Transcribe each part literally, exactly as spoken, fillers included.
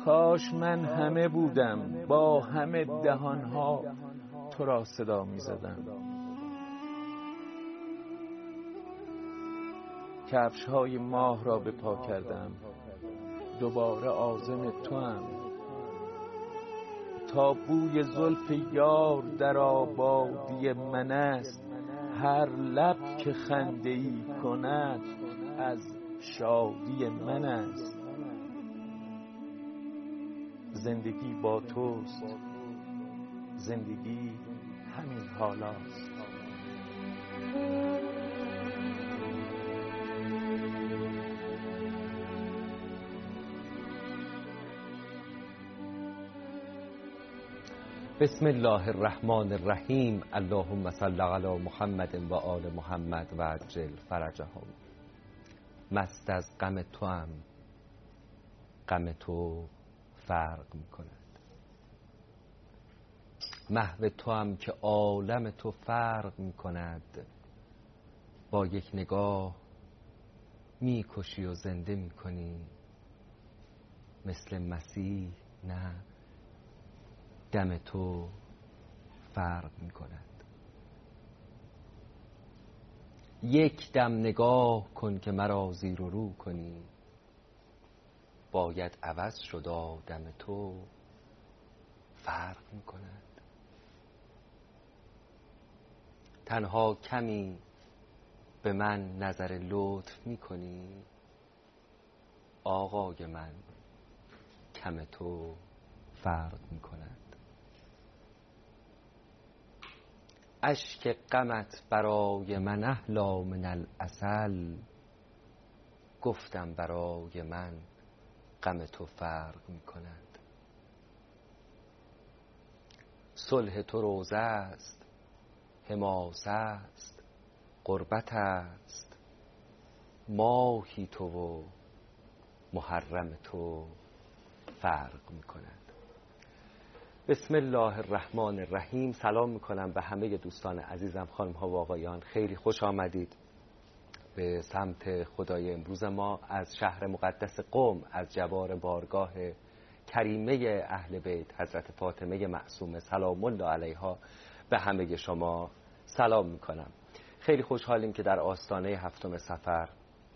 کاش من همه بودم با همه دهانها تو را صدا می زدم. کفش های ماه را به پا کردم، دوباره عازم تو هم. تا بوی زلف یار در آبادی من است، هر لب که خنده ای کند از شادی من است. زندگی با توست، زندگی همین حالاست. بسم الله الرحمن الرحیم. اللهم صل علی محمد و آل محمد و عجل فرجهم. مست از غم تو هم، غم تو فرق می کند. محو تو هم که عالم تو فرق می کند. با یک نگاه می کشی و زنده می کنی. مثل مسیح نه، دم تو فرق می کند. یک دم نگاه کن که مرا زیر و رو کنی. باید عوض شد آدم تو فرق می کند. تنها کمی به من نظر لطف می کنی. آقای من کم تو فرق می کند. اشک غمت برای من احلی من العسل. گفتم برای من غم تو فرق می کند. صلح تو روزه است، حماسه است، قربت است. ماهی تو و محرم تو فرق می کند. بسم الله الرحمن الرحیم. سلام میکنم به همه دوستان عزیزم، خانم ها و آقایان. خیلی خوش آمدید به سمت خدای امروز ما از شهر مقدس قم، از جوار بارگاه کریمه اهل بیت حضرت فاطمه معصومه سلام الله علیها. به همه شما سلام میکنم. خیلی خوشحالیم که در آستانه هفتم صفر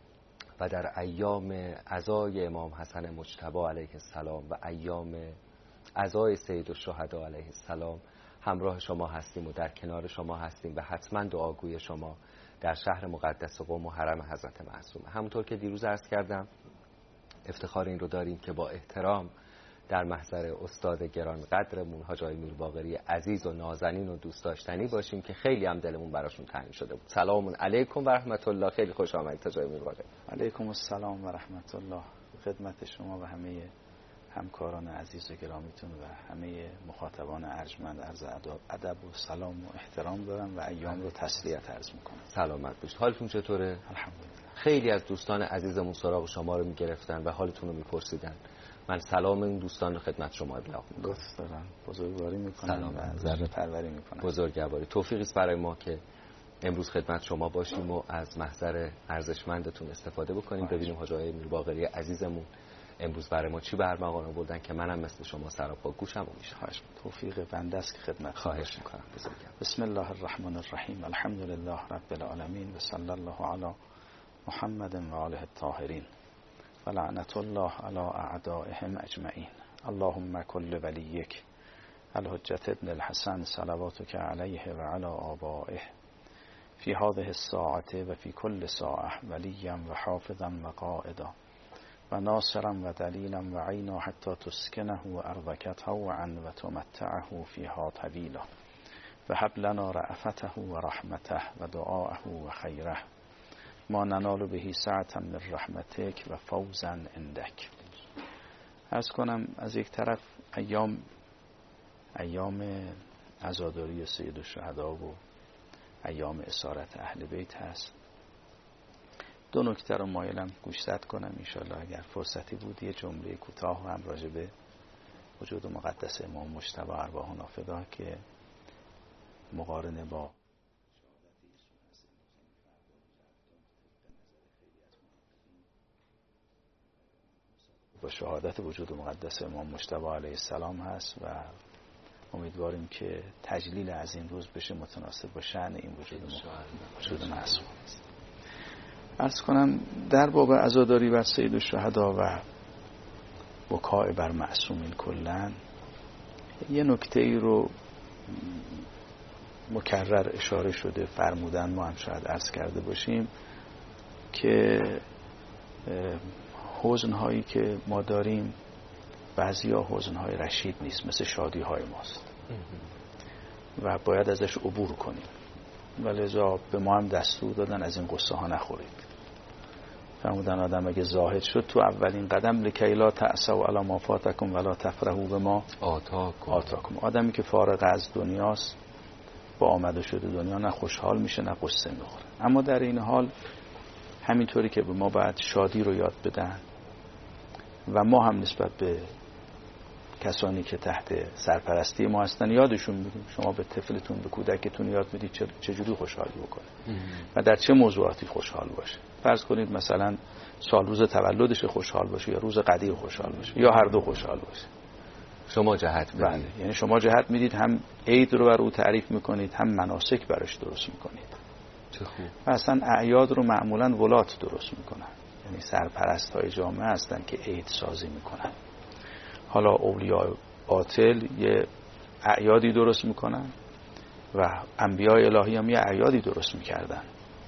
و در ایام عزای امام حسن مجتبی علیه السلام و ایام عزای سید الشهدا علیه السلام همراه شما هستیم و در کنار شما هستیم و حتما دعاگوی شما در شهر مقدس قم و حرم حضرت معصومه. همونطور که دیروز عرض کردم، افتخار این رو داریم که با احترام در محضر استاد گران قدرمون حاج آقای میرباقری عزیز و نازنین و دوست داشتنی باشیم که خیلی هم دلمون براشون تنگ شده بود. سلام علیکم و رحمت الله. خیلی خوش آمدید حاج آقای میرباقری. علیکم السلام و رحمت الله. خدمت شما و همه همکاران عزیز و گرامیتون و همه مخاطبان ارجمند عرض ادب و سلام و احترام دارم و ایام رو تسلیت عرض میکنم. سلامت باشید. حالتون چطوره؟ الحمدلله. خیلی از دوستان عزیزمون سراغ شما رو میگرفتن و حالتون رو میپرسیدن. من سلام این دوستان رو خدمت شما ابلاغ میکنم. لطف دارن، بزرگواری میکنم و ذره پروری میکنم. بزرگواری توفیقی است برای ما که امروز خدمت شما باشیم و از محضر ارزشمندتون استفاده بکنیم. ببینیم حاج آقای میرباقری عزیزمون امروز برای ما چی برمغان آوردن که منم مثل شما سراپا گوشم و میشه. توفیق بنده است که خدمت خواهش میکنم. بسم الله الرحمن الرحیم. الحمد لله رب العالمین و صلی الله علی محمد و آله الطاهرین و لعنت الله علی اعدائهم اجمعین. اللهم کل ولیک الحجة ابن الحسن صلواتک علیه و علی آبائه فی هذه الساعة و فی کل ساعة ولیا و حافظا و قائدا و ناصرا و دلیلا و عینا حتی تسکنه و ارضک طوعا و تمتعه فیها طویلا و هب لنا رأفته و رحمته و دعاءه و خیره ما ننال به سعة من رحمتک و فوزا عندک. عرض کنم از یک طرف ایام ایام عزاداری سید الشهدا و ایام اسارت اهل بیت هست. دو نکته رو مایلم گوشزد کنم انشالله اگر فرصتی بود. یه جمله کوتاه هم راجع به وجود مقدس امام مجتبی ارواحنا فدا که مقارنه با با شهادت وجود مقدس امام مجتبی علیه السلام هست و امیدواریم که تجلیل از این روز بشه متناسب با شأن این وجود وجود معصوم است. عرض کنم در باب عزاداری بر سید الشهدا و بکای بر معصومین کلن یه نکته ای رو مکرر اشاره شده فرمودن، ما هم شاید عرض کرده باشیم که حزن هایی که ما داریم بعضی ها حزن های رشید نیست، مثل شادی های ماست و باید ازش عبور کنیم و لذا به ما هم دستور دادن از این قصه ها نخورید. فرمودن آدم اگه زاهد شد تو اولین قدم لکی لا تأسوا علی ما فاتکم ولا تفرحوا بما آتاکم. آتاکم. آدمی که فارغ از دنیاست، با آمده شده دنیا، نه خوشحال میشه نه قصه میخوره. اما در این حال همینطوری که به ما باید شادی رو یاد بدن و ما هم نسبت به کسانی که تحت سرپرستی ما هستن یادشون میدیم. شما به طفلتون، به کودکتون یاد میدید چجوری خوشحالی بکنه و در چه موضوعاتی خوشحال باشه. فرض کنید مثلا سال روز تولدش خوشحال باشه یا روز قدیر خوشحال باشه یا هر دو خوشحال باشه. شما جهت میدید. بله، یعنی شما جهت میدید، هم عید رو بر او تعریف میکنید هم مناسک براش درست میکنید. چه خوب. و اصلا اعیاد رو معمولا ولات درست میکنن، یعنی سرپرست های جامعه هستن که عید سازی میکنن. حالا اولیاء باطل یه اعیادی درست میکنن و انبیاء الهی هم یه اعیادی درست میکردن.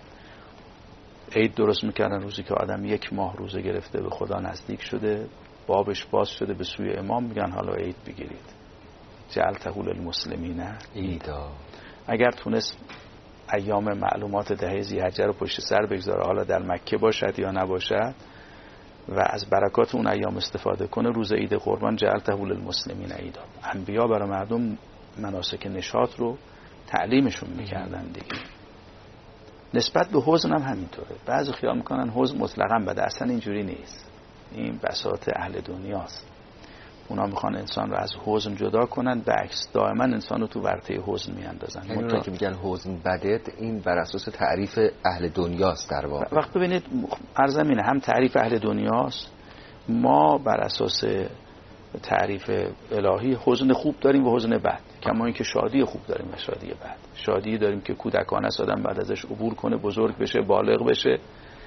عید درست میکردن روزی که آدم یک ماه روزه گرفته به خدا نزدیک شده، بابش باز شده به سوی امام، میگن حالا عید بگیرید. جعلته للمسلمین عیدا. اگر تونست ایام معلومات دهه ذی‌حجه رو پشت سر بگذاره، حالا در مکه باشد یا نباشد، و از برکات اون ایام استفاده کنه، روز عید قربان جعلته للمسلمین عیدا. انبیا برای مردم مناسک نشاط رو تعلیمشون میکردن دیگه. نسبت به حزن هم همینطوره. بعضی خیال میکنن حزن مطلقاً بده، اصلا اینجوری نیست. این بساط اهل دنیاست. اونا میخوان انسان رو از حزن جدا کنن، به عکس دائما انسان رو تو ورطه حزن میاندازن. یعنی اونا که میگن حزن بده، این بر اساس تعریف اهل دنیاست در واقع. وقت ببینید عرضم اینه، هم تعریف اهل دنیاست، ما بر اساس تعریف الهی حزن خوب داریم و حزن بد، کما اینکه شادی خوب داریم و شادی بد. شادی داریم که کودکانه است، آدم بعد ازش عبور کنه، بزرگ بشه، بالغ بشه.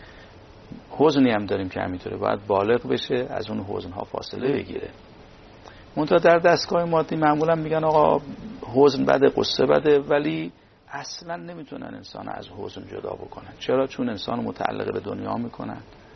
حزنی هم داریم که همینطوره، باید بالغ بشه، از اون حزن‌ها فاصله بگیره. منتها در دستگاه مادی معمولا میگن آقا حزن بده، قصه بده، ولی اصلا نمیتونن انسان از حزن جدا بکنن. چرا؟ چون انسان متعلق به دنیا میکنن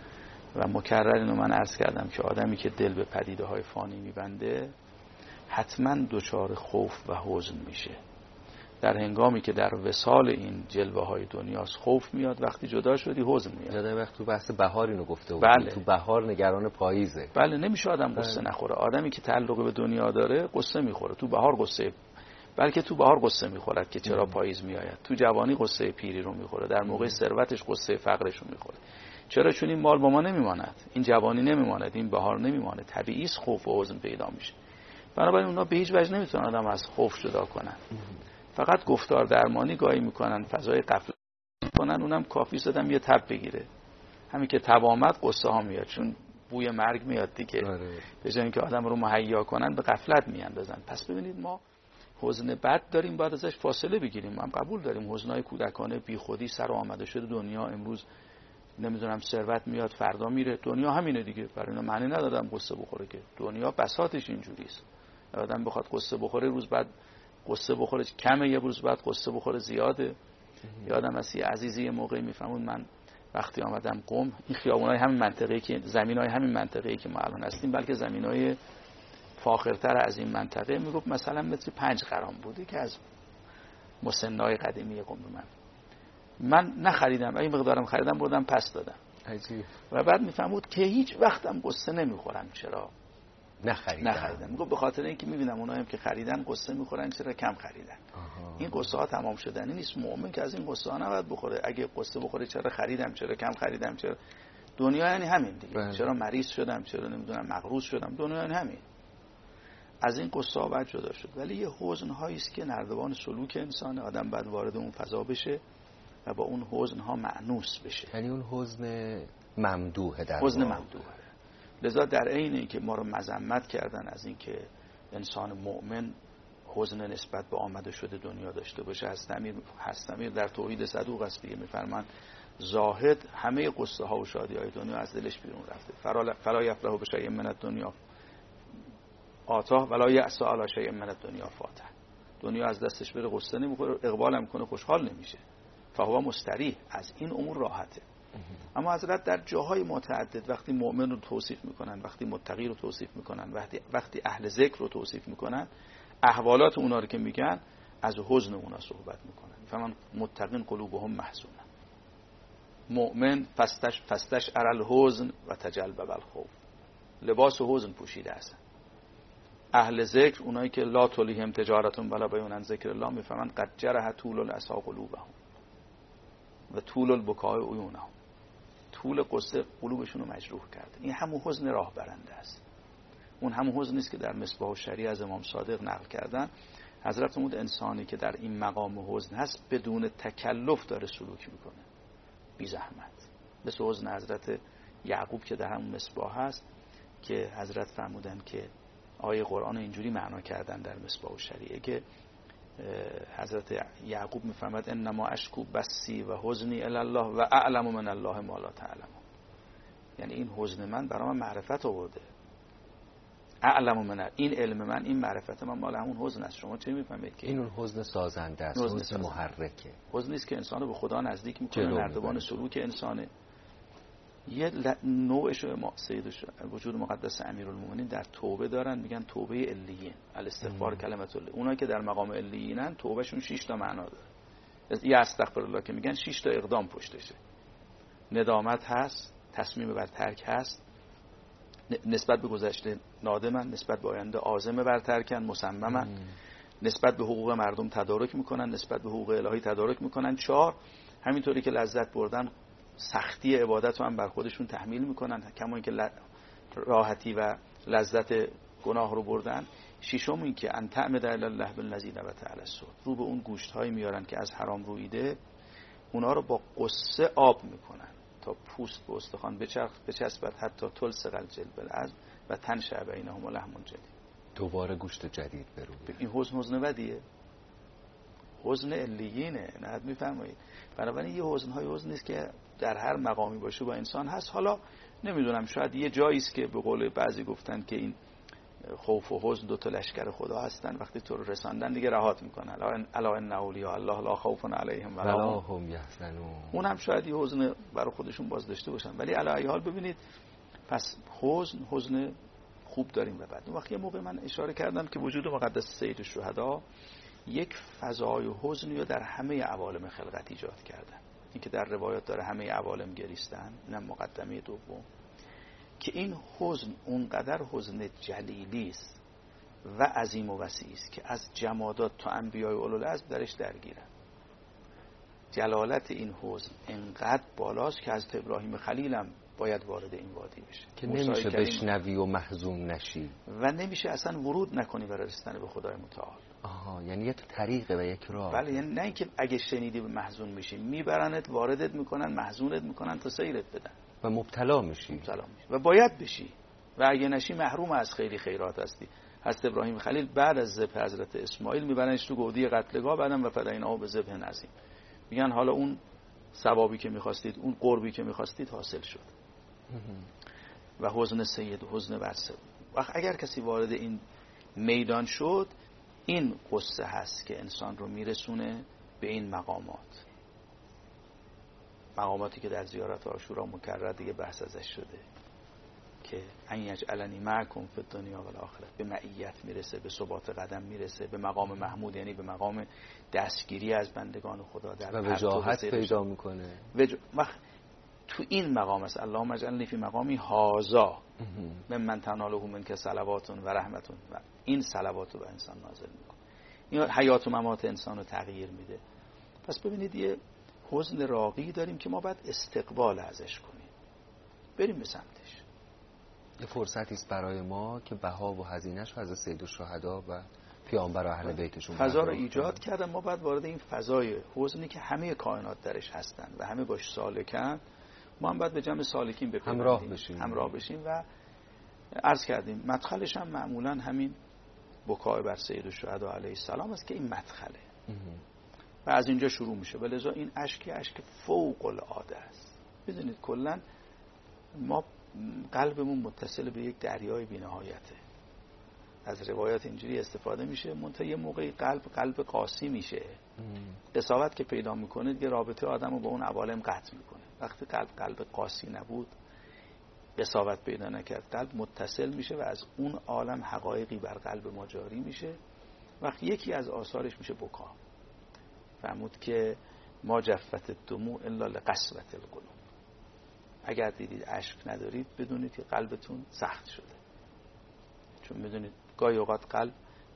و مکرر اینو من عرض کردم که آدمی که دل به پدیده های فانی میبنده حتما دچار خوف و حزن میشه. در هنگامی که در وصال این جلوه های دنیاست خوف میاد، وقتی جدا شدی حزن میاد. یادم وقت تو بحث بهار اینو گفته بود. بله. تو بهار نگران پاییزه. بله، نمیشه آدم قصه بله. نخوره. آدمی که تعلق به دنیا داره قصه میخوره. تو بهار قصه، بلکه تو بهار قصه میخورد که چرا پاییز میآید. تو جوانی قصه پیری رو میخوره، در موقع ثروتش قصه فقرش رو میخوره. چرا؟ چون این مال با ما نمیماند، این جوانی نمیماند، این بهار نمیماند. طبیعی است خوف و حزن پیدا میشه. بنابراین اونا به هیچ وجه نمیتونن آدم از خوف جدا کنن. فقط گفتار درمانی گاهی میکنن، فضای غفلت میکنن، اونم کافی زدم یه تب بگیره. همین که تب آمد قصه ها میاد، چون بوی مرگ میاد دیگه. به جای اینکه آدم رو مهیا کنن به غفلت میاندازن. پس ببینید ما حزن بد داریم، باید ازش فاصله بگیریم. ما هم قبول داریم حزنای کودکانه، بیخودی، سر آمده شده دنیا، امروز نمیدونم ثروت میاد فردا میره، دنیا همینه دیگه. برای اینا معنی ندادم قصه بخوره که دنیا بساطش اینجوریه. آدم بخواد قصه بخوره روز بعد قصه بخوره کمه، یه روز بعد قصه بخوره زیاده. یادم از یه عزیزی یه موقعی میفهمون من وقتی آمدم قم، این خیابونای همین منطقه‌ای که زمینای همین منطقه‌ای که ما الان هستیم، بلکه زمینای فاخرتر از این منطقه، میگفت مثلا متر پنج غرام بوده که از مسنای قدیمی قم من من نخریدم، این مقدارم خریدم بردم پس دادم. عجیب. و بعد میفهمود که هیچ وقتم قصه نمیخورم. چرا نخریدم؟ نخریدم. میگه به خاطر اینکه میبینم اونایی که خریدن قصه میخورن، چرا کم خریدن. آها. این قصه ها تمام شدنی نیست. مؤمن که از این قصه ها نباید بخوره. اگه قصه بخوره چرا خریدم، چرا کم خریدم، چرا دنیا یعنی همین دیگه. بله. چرا مریض شدم، چرا نمیدونم مغروض شدم، دنیا یعنی همین. از این قصه ها باید جدا شد. ولی یه حزن هایی است که نردبان سلوک انسان، آدم بعد وارد اون فضا بشه و با اون حزن ها مأنوس بشه. یعنی اون حزن ممدوحه، در حزن ممدوحه. لذا در عین اینکه ما رو مذمت کردن از اینکه انسان مؤمن حزن نسبت به آمده شده دنیا داشته باشه، هستمیر هستمیر در توحید صدوق است دیگه، میفرمان زاهد همه قصه ها و شادی های دنیا از دلش بیرون رفته. فلا یفرح بشیء من الدنیا آتاه ولا یأس علی شیء من الدنیا فاته. دنیا از دستش بره قصه نمیخوره، اقبال هم کنه خوشحال نمیشه، فهو مستریح، از این امور راحته. اما حضرت در جاهای متعدد وقتی مؤمن رو توصیف میکنن، وقتی متقی رو توصیف میکنن، وقتی وقتی اهل ذکر رو توصیف میکنن، احوالات اونا رو که میگن از حزن اونا صحبت میکنن. فمن متقین قلوبهم محزونه، مؤمن فستش فستش ارل حزن و تجلب الخوف، لباس حزن پوشیده است. اهل ذکر اونایی که لا تلهیهم تجارت ولا بیع عن ذکر الله میفهمن قد جرح طول العصا قلوبهم و طول البکاء عیونهم، طول قصه قلوبشون رو مجروح کرده. این همون حزن راه برنده است. اون همون حزن نیست که در مصباح الشریعه از امام صادق نقل کردن. حضرت فرمود انسانی که در این مقام حزن هست بدون تکلف داره سلوک میکنه، بی زحمت، مثل حزن حضرت یعقوب که در همون مصباح هست که حضرت فرمودن که آیه قرآن اینجوری معنا کردن در مصباح الشریعه که حضرت یعقوب میفرماد انما اشکو بسی و حزنی الی الله و اعلم من الله ما لا تعلمون. یعنی این حزن من برای من معرفت آورده، اعلم من، این علم من، این معرفت من مال همون حزن است. شما چه میفهمید که این اون حزن سازنده است، حزن, حزن محرکه، حزن نیست که انسانو به خدا نزدیک میکنه، نردبان سلوک انسانه. یه نوعش ما سید وجود مقدس امیرالمومنین در توبه دارن، میگن توبه علیین، الاستغفار کلمت الله. اونایی که در مقام علیینن توبهشون شش تا معنا داره. یه استغفر الله که میگن شش تا اقدام پشتشه. ندامت هست، تصمیم بر ترک هست، نسبت به گذشته نادمن، نسبت به آینده عازم بر ترکن، مصممن، نسبت به حقوق مردم تدارک میکنن، نسبت به حقوق الهی تدارک میکنن. چهار، همینطوری که لذت بردن سختی عبادت رو هم بر خودشون تحمیل میکنن، کما اینکه راحتی و لذت گناه رو بردن. ششم این که ان تعمد الی الله بالذی نبت علی الصوت، رو به اون گوشت هایی میارن که از حرام رویده، اونا رو با قصه آب میکنن تا پوست به استخوان بچرخ بچسبد حتی تلصق الجلد بالعظم و تنشأ بینهما لحم جدید. دوباره گوشت جدید برو. این حزن حزن بدیه، حزن علیینه، نه میفرمایید. بنابراین یه حزن های حزن نیست که در هر مقامی باشه با انسان هست. حالا نمیدونم، شاید یه جایی است که به قول بعضی گفتن که این خوف و حزن دو تا لشکر خدا هستن، وقتی تو رو رساندن دیگه رهات میکنن. الا ان اولیاء الله لا خوف علیهم ولا هم یحزنون. اون هم شاید یه حزن برای خودشون باز داشته باشن، ولی علی ای حال ببینید، پس حزن حزن خوب داریم. و بعد اون وقت یه موقع من اشاره کردم که وجود مقدس سید الشهدا یک فضای حزنی رو در همه عوالم خلقت ایجاد کردن. این که در روایات داره همه عوالم گریستن، اینم مقدمه دوم، که این حزن اونقدر حزن جلیلی است و عظیم و وسیع است که از جمادات تا انبیای اولوالعزم درش درگیرن. جلالت این حزن انقدر بالاست که حضرت ابراهیم خلیل هم باید وارد این وادی بشه، که نمیشه بشنوی و محزون نشی و نمیشه اصلا ورود نکنی برای رسیدن به خدای متعال. آها، یعنی یک طریقه و یک راه. بله، یعنی نه اینکه اگه شنیدی به محزون میشی، میبرنت واردت میکنن، محزونت میکنن تا سیرت بدن و مبتلا میشی. مبتلا میشی و باید بشی، و اگه نشی محروم از خیلی خیرات هستی. حضرت ابراهیم خلیل بعد از ذبح حضرت اسماعیل میبرنش تو گودی قتلگاه، بعدم و فدیناه به ذبح عظیم. میگن حالا اون ثوابی که میخواستید، اون قربی که میخواستید حاصل شد. و حزن سید، حزن برسه. وقت اگر کسی وارد این میدان شد، این قصه هست که انسان رو میرسونه به این مقامات، مقاماتی که در زیارت عاشورا مکرر دیگه بحث ازش شده که ان یجعلنی معکم فی الدنیا و الاخره، به معیت میرسه، به ثبات قدم میرسه، به مقام محمود، یعنی به مقام دستگیری از بندگان خدا در و وجاهت پیدا میکنه. وج... وقت تو این مقام است اللهم اجعلنی فی مقامی هذا ممن تناله منک صلوات و رحمت، و این صلوات رو به انسان نازل میکنه. این حیات و ممات انسان رو تغییر میده. پس ببینید یه حزن راقی داریم که ما باید استقبال ازش کنیم، بریم به سمتش. یه فرصتی است برای ما که بها و هزینه‌اش رو از سید الشهدا و پیامبر و اهل بیتشون فضا رو ایجاد کردن. ما باید وارد این فضای حزنی که همه کائنات درش هستن و همه باش سالکن، ما هم باید به جمع سالکین بپیوندیم، همراه بشیم همراه بشیم و عرض کردیم مدخلش هم معمولا همین بکای بر سید الشهدا علیه السلام است که این مدخله و از اینجا شروع میشه. ولذا این اشک اشک فوق العاده است. بدونید کلا ما قلبمون متصل به یک دریای بی‌نهایته. از روایات اینجوری استفاده میشه، منتها یه موقعی قلب قلب قاسی میشه. قساوت که پیدا میکنه دیگه رابطه آدمو با اون عوالم قطع میکنه. وقتی قلب قلب قاسی نبود، قساوت پیدا نکرد، قلب متصل میشه و از اون عالم حقایقی بر قلب ما جاری میشه. وقتی یکی از آثارش میشه بکا. فرمود که ما جفت الدموع الا لقسوة القلوب. اگر دیدید اشک ندارید بدونید که قلبتون سخت شده. چون میدونید گاهی اوقات قلب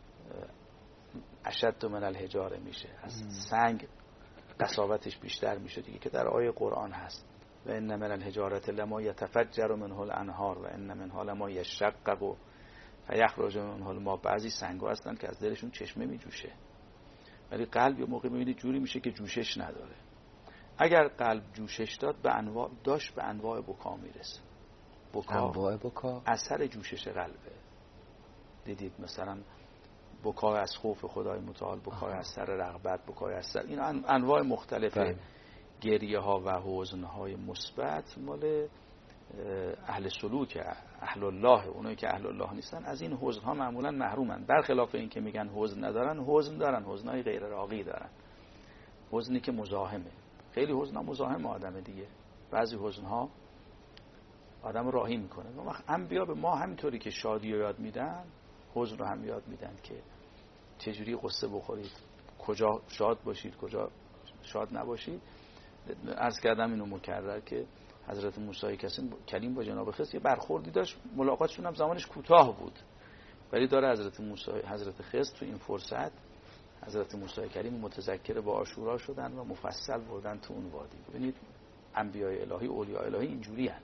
اشد من الحجاره میشه، از سنگ قساوتش بیشتر میشه دیگه، که در آیه قرآن هست و ان من الحجاره لما یتفجر منه الانهار و ان منها لما یشقق فیخرج منه الماء. بعضی سنگ‌ها هستن که از دلشون چشمه میجوشه، ولی قلب یه موقع میبینید جوری میشه که جوشش نداره. اگر قلب جوشش داد به انواع داشت به انواع بکا میرسه. بکا انواع بکا اثر جوشش قلبه. دیدید مثلا بکای از خوف خدای متعال، بکای از سر رغبت، بکای از سر، این انواع مختلف گریه ها و حزن های مثبت مال اهل سلوک، اهل الله. اونایی که اهل الله نیستن از این حزن ها معمولا محرومن، برخلاف این که میگن حزن ندارن. حزن دارن، حزن های غیر راقی دارن، حزنی که مزاحمه. خیلی حزن ها مزاحم آدم دیگه. بعضی حزن ها آدم راهی میکنه. و وقت انبیا به ما همینطوری که شادی رو یاد میدن، حزن رو هم یاد میدن که چجوری قصه بخورید، کجا شاد باشید، کجا شاد نباشید. عرض کردم اینو مکرر که حضرت موسی کلیم با جناب خضر یه برخوردی داشت، ملاقاتشون هم زمانش کوتاه بود، ولی داره حضرت موسی حضرت خضر تو این فرصت حضرت موسی کلیم متذکر با عاشورا شدن و مفصل بردن تو اون وادی. ببینید انبیای الهی، اولیاء الهی اینجوری هستن.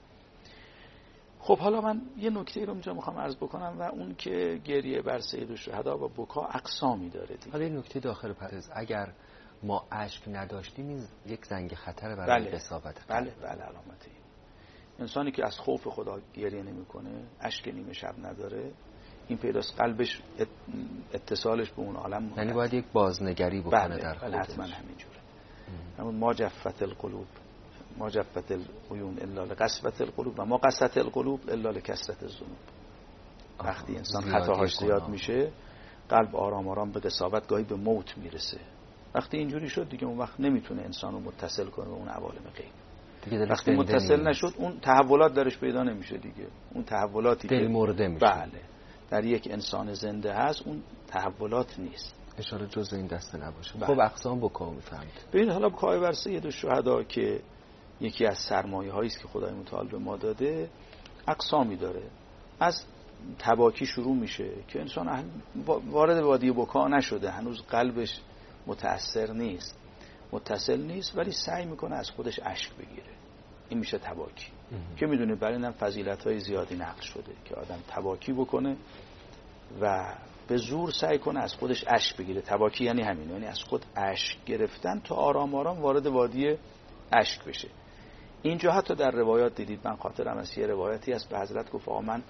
خب حالا من یه نکته رو اینجا میخوام عرض بکنم و اون که گریه بر سید الشهدا و بکا اقسامی داره دیگه. حالا این نکته داخل پرانتز، اگر ما اشک نداشتیم این یک زنگ خطر برای بله. قساوت. بله بله علامتی. انسانی که از خوف خدا گریه نمیکنه، اشک نیمه شب نداره، این پیداست قلبش اتصالش به اون عالم، یعنی باید یک بازنگری بکنه. بله. در خودش. بله حتما همینجوره. همون ما جفت القلوب ما جفت العیون الا لقسوة القلوب و ما قست القلوب الا لکثرة الذنوب. وقتی انسان خطاهاش زیاد میشه قلب آرام آرام به قساوت، گاهی به موت میرسه. وقتی اینجوری شد دیگه اون وقت نمیتونه انسانو متصل کنه به اون عوالم غیب. وقتی متصل نشد اون تحولات درش پیدا نمیشه دیگه. اون تحولاتی دل مرده میشه. بله در یک انسان زنده هست اون تحولات نیست. اشاره جز این دسته نباشه. بله. خب اقسام بکا میفهمید. ببین حالا بکای بر سید الشهدا که یکی از سرمایه هایی است که خدای متعال به ما داده، اقسامی داره. از تباکی شروع میشه که انسان وارد وادی بکا نشده، هنوز قلبش متأثر نیست، متصل نیست، ولی سعی میکنه از خودش اشک بگیره. این میشه تباکی که میدونید برای اینم فضیلت‌های زیادی نقل شده که آدم تباکی بکنه و به زور سعی کنه از خودش اشک بگیره. تباکی یعنی همین، یعنی از خود اشک گرفتن تا آرام آرام وارد وادی اشک بشه. اینجا حتی در روایات دیدید، من خاطرم از یه روایتی هست به حضرت گفت آقا من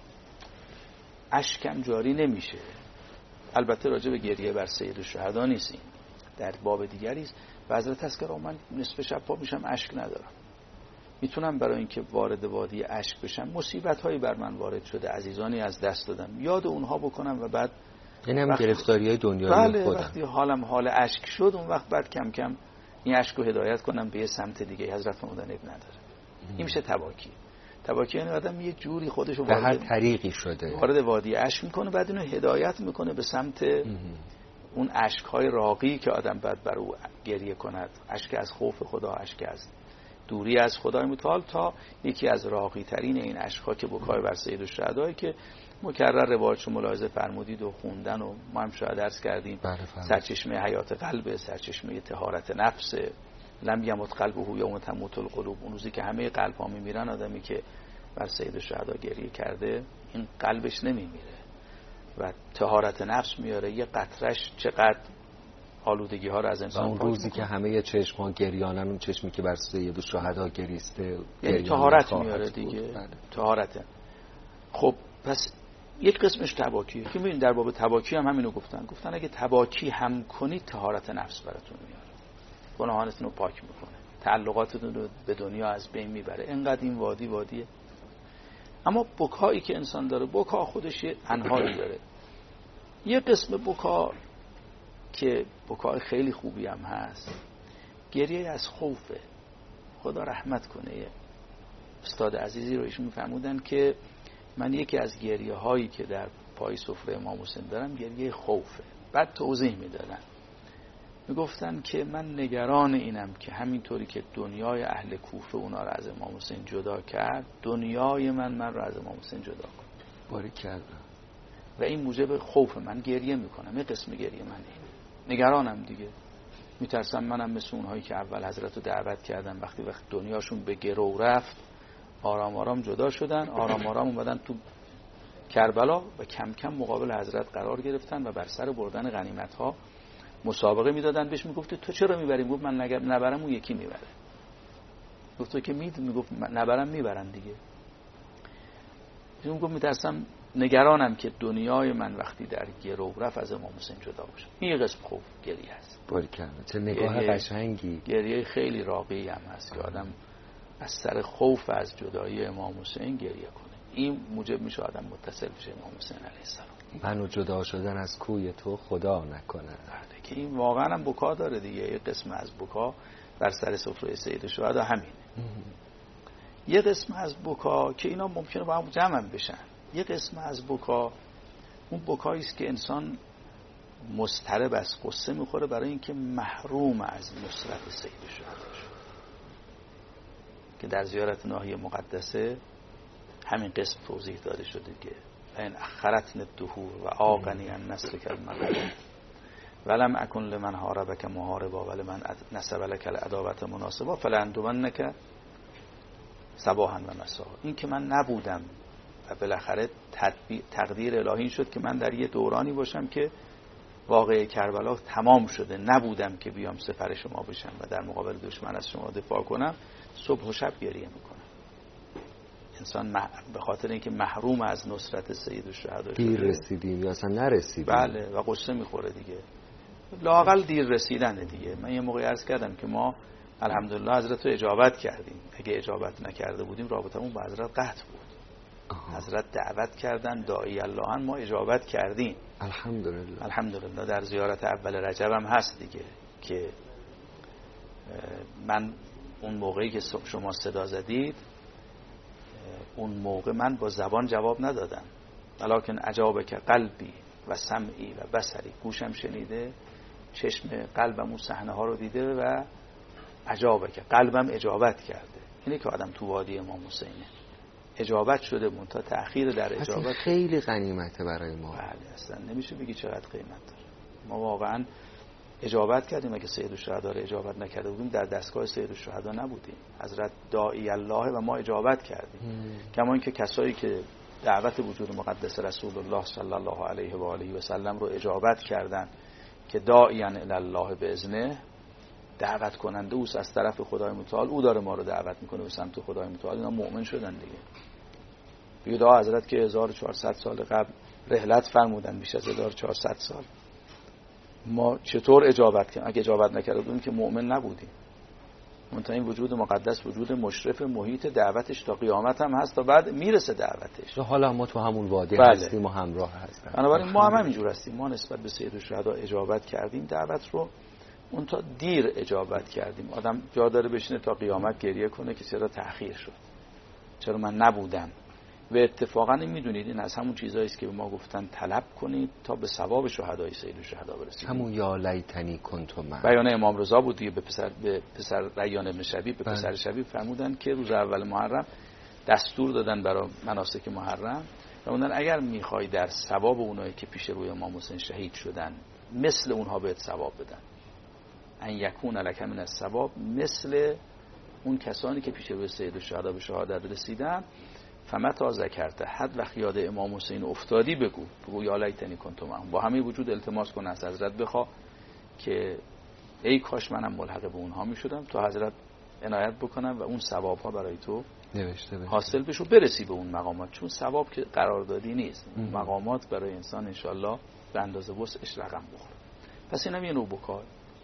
اشکم جاری نمیشه. البته راجع به گریه بر سید الشهدا نیست، این در باب دیگری است. و حضرت هست که من نصف شب پا میشم اشک ندارم، میتونم برای اینکه وارد وادی اشک بشم مصیبت هایی بر من وارد شده، عزیزانی از دست دادم، یاد اونها بکنم و بعد این هم گرفتاری های دنیایی بله خودم. وقتی حالم حال اشک شد اون وقت بعد کم کم این اشک رو هدایت کنم به یه سمت دیگه. حضرت فرمودن اب نداره. این میشه تباکی. تباکی یعنی آدم یه جوری خودشو به هر طریقی شده وارد وادی اشک میکنه، بعد اینو هدایت میکنه به سمت اون اشک‌های راقی که آدم بعد بر او گریه کند. اشک از خوف خدا، اشک از دوری از خدای متعال، تا یکی از راقی ترین این اشک‌ها که بکای بر سید الشهدا که مکرر روایتشو ملاحظه فرمودید و خوندن و ما هم شاید عرض کردیم. سرچشمه حیات قلب، سرچشمه طهارت نفس. لم یمت قلبه یوم تموت القلوب. اون روزی که همه قلب ها میمیرن، آدمی که بر سید الشهدا گریه کرده این قلبش نمیمیره و طهارت نفس میاره. یه قطرش چقدر آلودگی ها رو از انسان اون روزی که همه چشم ها گریانن، اون چشمی که بر سید الشهدا گریسته یعنی طهارت میاره دیگه. طهارت. خب پس یک قسمش تباکیه که میبینید در باب تباکی هم همینو گفتن گفتن اگه تباکی هم کنید طهارت نفس براتون میاره، گناهانتون رو پاک میکنه، تعلقاتتون رو به دنیا از بین میبره. اینقدر این وادی وادیه. اما بکایی که انسان داره، بکا خودش یه انواعی داره. یه قسم بکا که بکای خیلی خوبی هم هست، گریه از خوفه. خدا رحمت کنه استاد عزیزی رو ایشون میفرمودن که من یکی از گریه هایی که در پای سفره امام حسین دارم گریه خوفه. بعد توضیح میدادن، میگفتن که من نگران اینم که همینطوری که دنیای اهل کوفه اونا رو از امام حسین جدا کرد، دنیای من من رو از امام حسین جدا کنه. باری کردم. و این موجب خوف من گریه میکنم. یه قسم گریه من این نگرانم دیگه. میترسم منم مثل اونهایی که اول حضرت رو دعوت کردن، وقتی وقت دنیاشون به گرو رفت آرام آرام جدا شدن، آرام آرام اومدن تو کربلا و کم کم مقابل حضرت قرار گرفتن و بر سر بردن غنیمت ها مسابقه میدادن. بهش میگفت تو چرا میبری؟ میگفت من نبرم اون یکی میبره. گفت تو که میدون؟ میگفت نبرم میبرن دیگه. میگفت میترسم، نگرانم که دنیای من وقتی در گرو رفت از امام حسین جدا باشه. این یه قسم خوف گریه است. باری کردم. چه نگاه قشنگی. گریه خیلی راقی هم هست که آدم از سر خوف از جدایی امام حسین گریه کنه. این موجب میشه آدم متصل بشه امام حسین علیه السلام. منو جدا شدن از کوی تو خدا نکنه. که این واقعا هم بکا داره دیگه. یه قسم از بکا بر سر سفره سید الشهدا همینه. یه قسم از بکا که اینا ممکنه با هم جمع بشن. یه قسم از بکا اون بکایی است که انسان مضطرب از قصه میخوره برای اینکه محروم از نصرت سید الشهدا شد، که در زیارت ناحیه مقدسه همین قسم توضیح داده شده که این اخرتن الدهور و آقنی ان نسلک المغرب ولم اکن لمن حاربک محاربا ولمن نسب لک العداوت مناسبا فلاندمنک صباحا و مساء. این که من نبودم و بالاخره تقدیر الهی شد که من در یه دورانی باشم که واقعه کربلا تمام شده، نبودم که بیام سپر شما بشم و در مقابل دشمن از شما دفاع کنم. صبح و شب گریه میکنم. انسان مح... به خاطر اینکه محروم از نصرت سید الشهدا شده، دیر رسیدیم یا اصلا نرسیدیم. بله، و قصه میخوره دیگه. لااقل دیر رسیدنه دیگه. من یه موقعی عرض کردم که ما الحمدلله حضرت رو اجابت کردیم. اگه اجابت نکرده بودیم رابطمون با حضرت قطع بود. آها. حضرت دعوت کردن داعی اللهن، ما اجابت کردیم الحمدلله. الحمدلله. در زیارت اول رجب هم هست دیگه که من اون موقعی که شما صدا زدید، اون موقع من با زبان جواب ندادم، ولکن اجابه که قلبی و سمعی و بصری، گوشم شنیده، چشم قلبم اون صحنه ها رو دیده و اجابه که قلبم اجابت کرده. اینه که آدم تو وادی امام حسینه اجابت شده، منتها تأخیر در اجابت خیلی غنیمته برای ما. بله، اصلا نمیشه بگی چقدر قیمت داره. ما واقعا اجابت کردیم. اگه سید الشهدا رو اجابت نکرده بودیم در دستگاه سید الشهدا نبودیم. حضرت داعی الله و ما اجابت کردیم. کما اینکه کسایی که دعوت وجود مقدس رسول الله صلی الله علیه و آله و سلم رو اجابت کردن که داعیان الی الله باذنه، دعوت کننده اوست از طرف خدای متعال، او داره ما رو دعوت میکنه به سمت خدای متعال، اینا مؤمن شدن دیگه. بیدا حضرت که هزار و چهارصد سال قبل رحلت فرمودن، بیش از هزار و چهارصد سال، ما چطور اجابت کردیم؟ اگه اجابت نکرده بودیم که مؤمن نبودیم. منتها این وجود مقدس وجود مشرف محیط دعوتش تا قیامت هم هست، تا بعد میرسه دعوتش. حالا ما تو همون وادی بله. هستیم و همراه هستیم. بنابراین ما هم همینجور هستیم. ما نسبت به سید الشهدا اجابت کردیم دعوت رو، اون تا دیر اجابت کردیم. آدم جا داره بشینه تا قیامت گریه کنه که چرا تأخیر شد، چرا من نبودم. و اتفاقا این میدونید این از همون چیزایی است که به ما گفتن طلب کنید تا به ثواب شهدای سید الشهدا برسید. همون یا لیتنی کنت من. بیان امام رضا بود دیگه، به پسر به پسر ریان بن شبیب، به بله. پسر شبیب فرمودن که روز اول محرم دستور دادن برای مناسک محرم، فرمودن اگر میخوای در ثواب اونایی که پیش روی امام حسین شهید شدن مثل اونها بهت ثواب بدن، ان یکون لک من الثواب مثل اون کسانی که پیش روی سید الشهدا به شهادت رسیدن، فمتا ذکرت، حد وقت یاد امام حسین افتادی بگو بگو یا لیتنی کنت معهم، با همه وجود التماس کن از حضرت بخوا که ای کاش منم ملحق به اونها می شدم. تا حضرت عنایت بکنن و اون ثواب ها برای تو نوشته بشه، حاصل بشه و برسی به اون مقامات، چون ثواب که قراردادی نیست. مقامات برای انسان انشالله به اندازه وسعش رقم بخوره. پس اینم یه نوع بکا،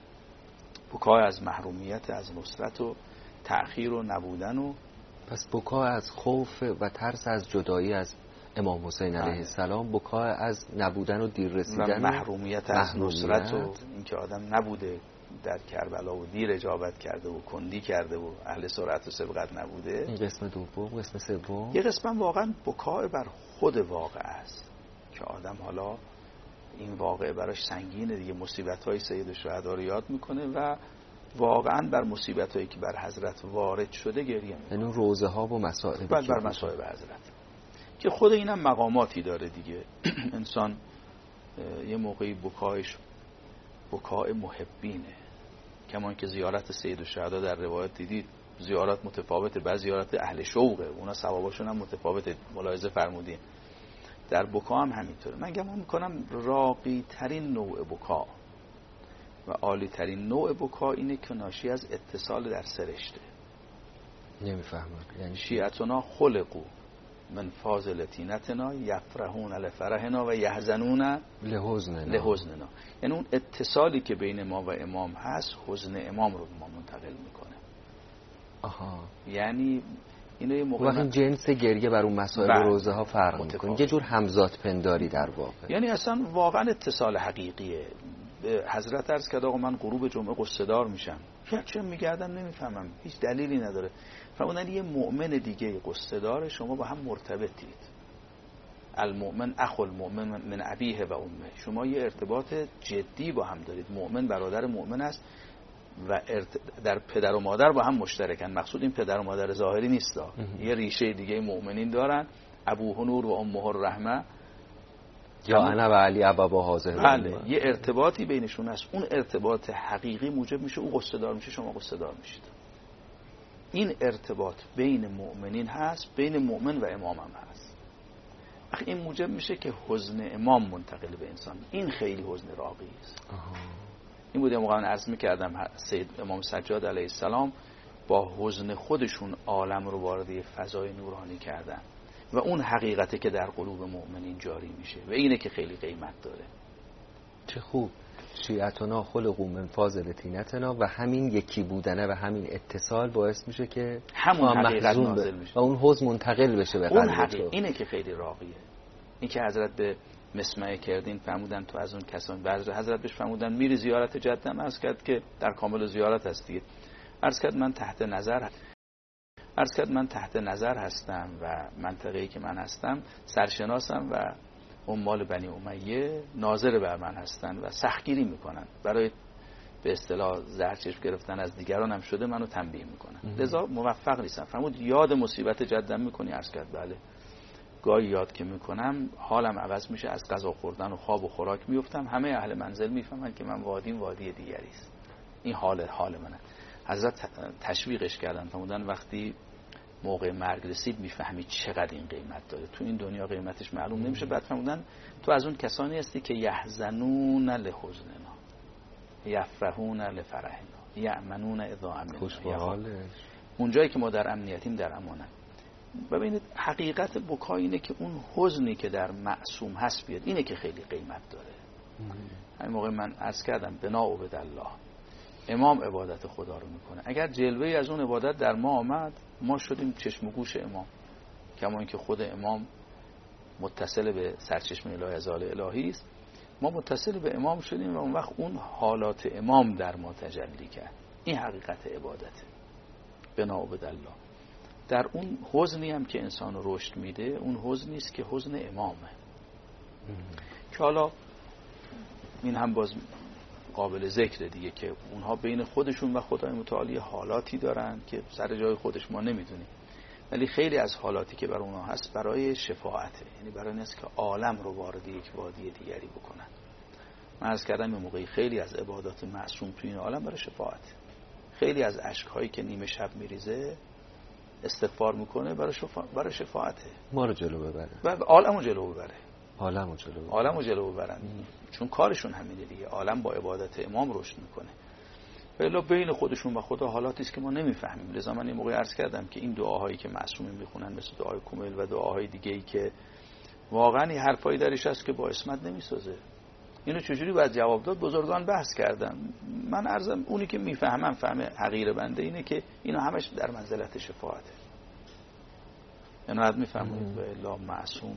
بکای از محرومیت، از نصرت و تأخیر و نبودن. و پس بکا از خوف و ترس از جدایی از امام حسین علیه السلام، بکا از نبودن و دیر رسیدن و محرومیت از نصرت و اینکه آدم نبوده در کربلا و دیر اجابت کرده و کندی کرده و اهل سرعت و سبقت نبوده. این قسم دوم. قسم سوم یه قسم واقعا بکای بر خود واقع است که آدم حالا این واقعه براش سنگینه دیگه، مصیبت‌های سید الشهدا رو یاد میکنه و واقعا بر مصیبت‌هایی که بر حضرت وارد شده گریه میکنه. یعنی روزه ها و مسائل بر, بر مسائل حضرت که خود اینم مقاماتی داره دیگه. انسان یه موقعی بکایش بکای محبینه، کمان که زیارت سید الشهدا در روایت دیدید زیارت متفاوته، بعضی زیارت اهل شوقه، اونا ثوابشون هم متفاوته، ملاحظه فرمودین. در بکا هم همینطوره. من گمان میکنم راقی ترین نوع بکا و عالی ترین نوع بکا اینه که ناشی از اتصال در سرشته. نمیفهمم یعنی شیعتنا خلقو من فاضلتینتنا یفرحون لفرحنا و یحزنون لحزننا لحزننا. یعنی اون اتصالی که بین ما و امام هست حزن امام رو ما منتقل میکنه. آها، یعنی اینو یه موقع وقتی جنس گریه بر اون مسائل و روزه ها فرق میکنه، یه جور همزاد پنداری در واقع. یعنی اصلا واقعا اتصال حقیقیه. به حضرت عرض کرد آقا من غروب جمعه قصه دار میشم، چه میگردم نمیفهمم، هیچ دلیلی نداره. فرمودن یه مؤمن دیگه قصه دار، شما با هم مرتبطید. المؤمن اخو المؤمن من ابیه و امه، شما یه ارتباط جدی با هم دارید. مؤمن برادر مؤمن است و ارت... در پدر و مادر با هم مشترکن. مقصود این پدر و مادر ظاهری نیست، یه ریشه دیگه مؤمنین دارن، ابوه نور و امه الرحمه، یا انا و علی ابا حاضر. بله، یه ارتباطی بینشون هست. اون ارتباط حقیقی موجب میشه او قصه دار میشه، شما قصه دار میشید. این ارتباط بین مؤمنین هست، بین مؤمن و امام هم هست. وقتی این موجب میشه که حزن امام منتقل به انسان. این خیلی حزن راقی است. این بود موقعا عرض میکردم سید امام سجاد علیه السلام با حزن خودشون عالم رو وارد فضای نورانی کردن و اون حقیقته که در قلوب مؤمنین جاری میشه و اینه که خیلی قیمت داره. چه خوب. شیعتنا خلقو من فاضلتینتنا، و همین یکی بودنه و همین اتصال باعث میشه که همون حقیقت نازل میشه و اون حزن منتقل بشه به اون قلب حقیقت. اینه که خیلی راقیه. این که حضرت به مسمع کردین فرمودن تو از اون کسان، بعض حضرت بهش فرمودن میری زیارت جدم، عرض کرد که در کامل زیارت هستی، عرض کرد من تحت نظر عرض کرد من تحت نظر هستم و منطقه‌ای که من هستم سرشناسم و عمال بنی امیه ناظر بر من هستن و سختگیری میکنن، برای به اصطلاح زرچشم گرفتن از دیگران هم شده منو تنبیه میکنن، لذا موفق نیستم. فرمود یاد مصیبت جدم میکنی؟ عرض کرد بله. گاهی یاد که میکنم حالم عوض میشه، از غذا خوردن و خواب و خوراک میفتم، همه اهل منزل میفهمن که من وادیم وادی دیگری است. این حال حال منه. حضرت تشویقش کردن، فرمودن وقتی موقع مرگ رسید میفهمی چقدر این قیمت داره، تو این دنیا قیمتش معلوم نمیشه. بعد فرمودن تو از اون کسانی هستی که یحزنون لحزننا یفرحون لفرحنا یأمنون اذا امنوا. اون جایی که ما در امنیتیم در امانت. ببینید حقیقت بکا اینه که اون حزنی که در معصوم هست بیاد، اینه که خیلی قیمت داره. همین موقع من عرض کردم بنا و بدالله، امام عبادت خدا رو میکنه. اگر جلوه از اون عبادت در ما آمد، ما شدیم چشم و گوش امام، کما اینکه خود امام متصل به سرچشمه الهی ازال الهی است، ما متصل به امام شدیم و اون وقت اون حالات امام در ما تجلی کرد. این حقیقت عبادته بنا و بدالله. در اون حزنی هم که انسان رشد میده، اون حزنی است که حزن امامه. که حالا این هم باز قابل ذکر دیگه که اونها بین خودشون و خدای متعالی حالاتی دارن که سر جای خودش ما نمیدونیم، ولی خیلی از حالاتی که برای اونها هست برای شفاعته، یعنی برای این است که عالم رو وارد یک وادی دیگری بکنن. من عرض کردم این موقعی خیلی از عبادات معصوم تو این عالم برای شفاعته. خیلی از اشک‌هایی که نیمه شب میریزه استغفار میکنه برای شفا... برای شفاعته، ما رو جلو ببره و عالمو جلو ببره عالمو جلو ببره عالمو جلو ببرن. چون کارشون همینه دیگه، عالم با عبادت امام رشد میکنه. الا بین خودشون و خدا حالاتی است که ما نمیفهمیم. لذا من این موقع عرض کردم که این دعاهایی که معصومین میخونن مثل دعای کمیل و دعاهای دیگه‌ای که واقعا این حرفایی درش هست که با اسمت نمیسازه، اینو چجوری باید جواب داد؟ بزرگان بحث کردن. من عرضم اونی که میفهمم فهم حقیر بنده اینه که اینو همش در منزلت شفاعته. اینو میفهمید و الا معصوم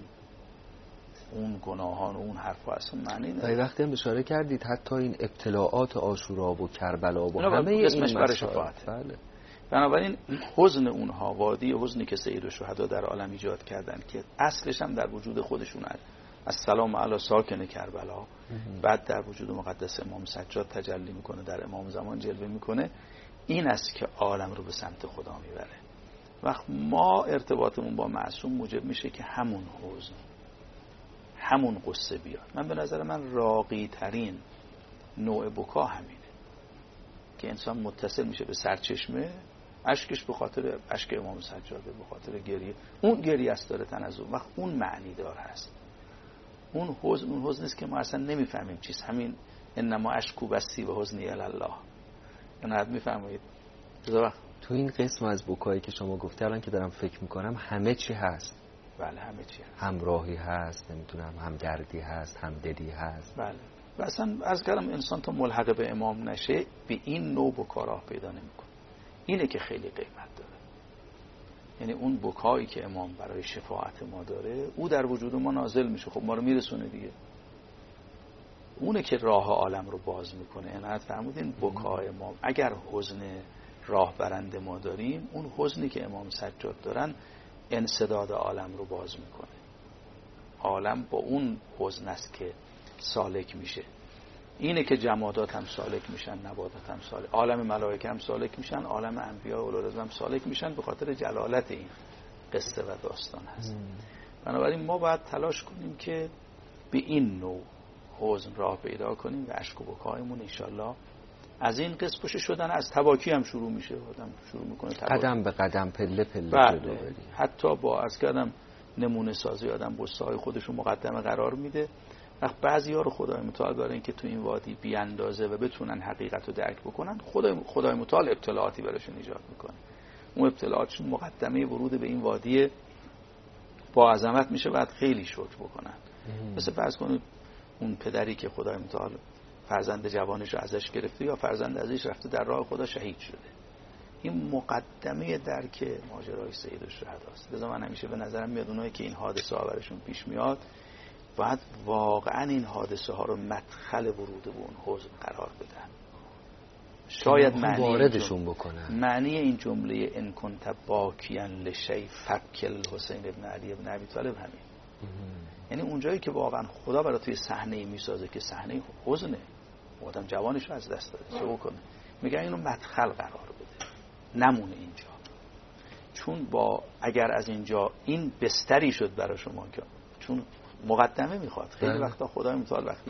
اون گناهان و اون حرفا اصلا معنی نداره. وقتی هم اشاره کردید حتی این ابتلاعات عاشورا و کربلا و همه این مسائل شفاعت. بله. بنابراین حزن اونها وادی حزنی که سید الشهدا در عالم ایجاد کردن که اصلش هم در وجود خودشون هست. السلام علی ساکن کربلا، بعد در وجود مقدس امام سجاد تجلی میکنه، در امام زمان جلوه میکنه. این است که عالم رو به سمت خدا میبره. وقت ما ارتباطمون با معصوم موجب میشه که همون حزن، همون قصه بیاد. من به نظر من راقی ترین نوع بکا همینه که انسان متصل میشه به سرچشمه، اشکش به خاطر اشک امام سجاده، به خاطر گریه، اون گریه است داره تنزل، وقت اون معنی دار هست. اون حزن اون حزن است که ما اصلا نمیفهمیم چیز، همین انما اشکو بسی و حزنی الی الله. اینو میفهمید؟ تو این قسم از بکایی که شما گفته الان که دارم فکر میکنم همه چی هست. بله همه چی هست. همراهی هست، نمیتونم همدردی هست، همدلی هست. بله. و اصلا عرض کردم انسان تا ملحق به امام نشه به این نوع بکا راه پیدا نمیکنه. اینه که خیلی قیمت داره. یعنی اون بکایی که امام برای شفاعت ما داره او در وجود ما نازل میشه، خب ما رو میرسونه دیگه. اونه که راه عالم رو باز میکنه. عنایت فرمودین بکای ما، اگر حزن راه برنده ما داریم، اون حزنی که امام سجاد دارن انسداد عالم رو باز میکنه. عالم با اون حزن است که سالک میشه. اینه که جمادات هم سالک میشن، نباتات هم سالک، عالم ملائکه هم سالک میشن، عالم انبیا و اولوالعزم هم سالک میشن، به خاطر جلالت این قصه و داستان هست. بنابراین ما باید تلاش کنیم که به این نوع حزن راه پیدا کنیم و اشک و بکایمون انشالله از این قصه پشه شدن از تباکی هم شروع میشه. آدم شروع میکنه تباکی. قدم به قدم، پله پله جلو بریم. حتی با عرض کردم نمونه سازی آدم قصه های خودش رو مقدمه قرار میده. وقت بعضی‌ها رو خدای متعال برای اینکه تو این وادی بیاندازه و بتونن حقیقت رو درک بکنن، خدای خدای متعال ابتلاعاتی براشون ایجاد میکنه. اون ابتلاعاتشون مقدمه ورود به این وادی با عظمت میشه، بعد خیلی شکر بکنن. مثل فرض کنید اون پدری که خدای متعال فرزند جوانش رو ازش گرفته یا فرزند ازش رفته در راه خدا شهید شده. این مقدمه درک ماجرای سید الشهدا است. لذا من همیشه به نظرم میاد اونایی که این حادثه ها براشون پیش میاد باید واقعا این حادثه ها رو مدخل ورود به اون حزن قرار بدن. شاید معنی واردشون بکنن. معنی این جمله ان کنت باکیا لشی فکل حسین ابن علی ابن ابی طالب همین. یعنی اونجایی که واقعا خدا برای توی صحنه میسازه که صحنه حزنه، آدم جوانش رو از دست داده، چه بکنه؟ میگن اینو مدخل قرار بده، نمونه اینجا. چون با اگر از اینجا این بستری شد برای شما که چون مقدمه میخواد. خیلی وقتا خدای متعال وقتی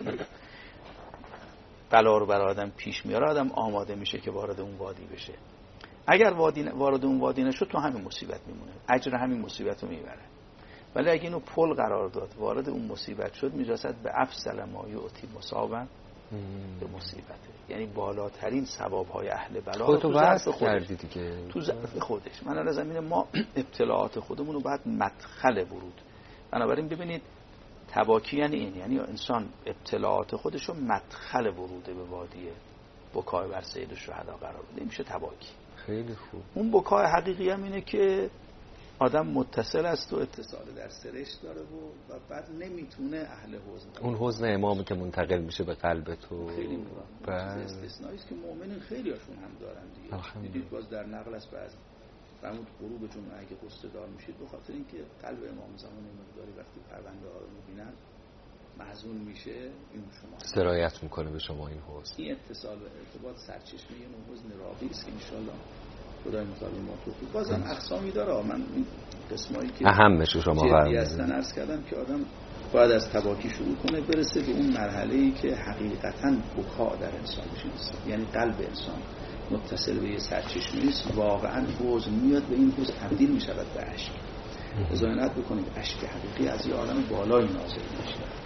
بلا رو برای آدم پیش میاره، آدم آماده میشه که وارد اون وادی بشه. اگر وادی وارد اون وادی نشد تو همین مصیبت میمونه، اجر همین مصیبت رو میبره. ولی اگه اینو پل قرار داد، وارد اون مصیبت شد، میرسد به افضل ما یعطی مصابا به مصیبته. یعنی بالاترین ثواب‌های اهل بلا رو تو ظرف خودش دیگه. تو ظرف خودش. من از زمین ما ابتلاعات خودمون رو باید مدخل ورود. بنابراین ببینید تباکی یعنی این، یعنی انسان ابتلاعات خودش رو مدخل ورود به وادی بکای بر سید الشهدا قرار بده، میشه تباکی. خیلی خوب. اون بکای حقیقی هم اینه که آدم متصل است و اتصال در سرشت داره و, و بعد نمیتونه اهل حزن. اون حزن امامی که منتقل میشه به قلب تو. خیلی مهم. استثنایی است که مؤمنین خیلی هاشون هم دارن دیگه. دیدید باز در نقل است بعض فرمود غروب جمعه اگه قصه دار میشید به خاطر اینکه قلب امام زمان مقداری وقتی پرونده ها رو میبینن محزون میشه، این شما سرایت میکنه به شما این حزن. این اتصال و ارتباط سرچشمه این حزن راقی است که ان شاء الله خدای متعال ما توفیق. بازم اقسامی داره. من این قسمایی که اهمش شما فرمودید هستن عرض کردم که آدم باید از تباکی شروع کنه برسه به اون مرحله‌ای که حقیقتاً بکا در انسان بشه، یعنی قلب انسان متصل به یه سرچشمه است، واقعا حزن میاد به این حزن تبدیل میشود به اشک. ازاینت بکنید اشک حقیقی از یه عالم بالای نازل میشه.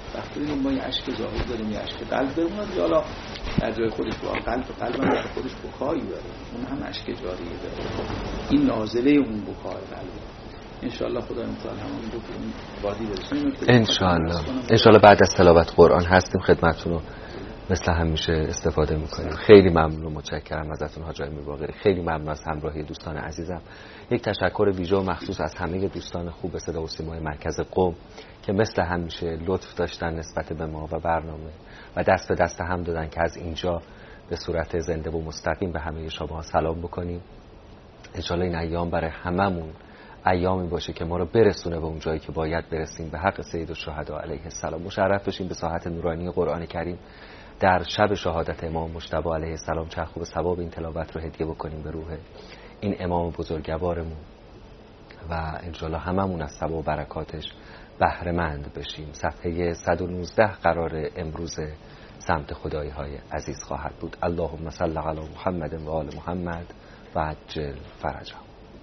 وقتی ببینیم ما یه اشک ظاهر داریم یه اشک قلب داریم، اون دیگه حالا در جای خودش با قلب قلب هم در خودش بکایی داره، اون هم اشک جاریه داره، این نازله اون بکای قلبه. انشالله خدا امتحان همون رو کنیم وادی برسونیم. انشالله انشالله بعد از تلاوت قرآن هستیم خدمتتون رو مثل همیشه استفاده میکنیم. خیلی ممنون و متشکرم ازتون حاج آقای میرباقری، خیلی ممنون از همراهی دوستان عزیزم. یک تشکر ویژه و مخصوص از همه دوستان خوب صدا و سیمای مرکز قم که مثل همیشه لطف داشتن نسبت به ما و برنامه و دست به دست هم دادن که از اینجا به صورت زنده و مستقیم به همه شما سلام بکنیم. انشالله این ایام برای هممون ایامی باشه که ما رو برسونه به اون جایی که باید برسیم، به حق سید الشهدا علیه السلام. مشرف بشیم به ساحت نورانی قرآن کریم در شب شهادت امام مجتبی علیه السلام. چه خوب ثواب این تلاوت رو هدیه بکنیم به روح این امام بزرگوارمون و انشالله هممون از ثواب و برکاتش بهره مند بشیم. صفحه صد و نوزده قرار امروز سمت خدایی های عزیز خواهد بود. اللهم صل علی محمد و آل محمد و عجل فرجهم.